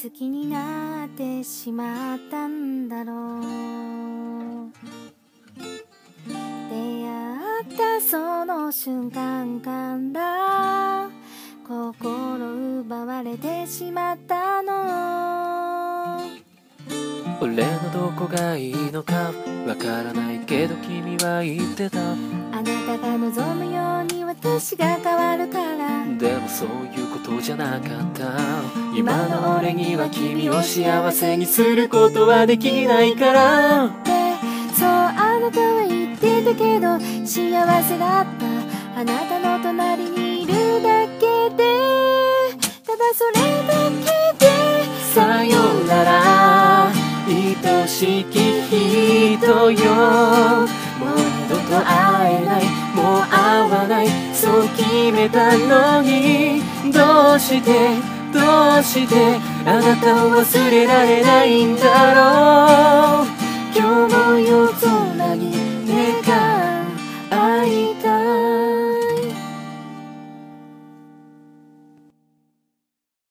好きになってしまったんだろう。出会ったその瞬間から心奪われてしまったの。 俺のどこがいいのかわからないけど君は言ってた。 あなたが望むように私が変わるから。 でもそういうことじゃなかった。今の俺には君を幸せにすることはできないからって、 そうあなたは言ってたけど幸せだった。あなたの隣にいるだけで、ただそれだけでさよなら愛しき人よ。もう二度と会えない、もう会わない、そう決めたのに、どうしてあなたを忘れられないんだろう。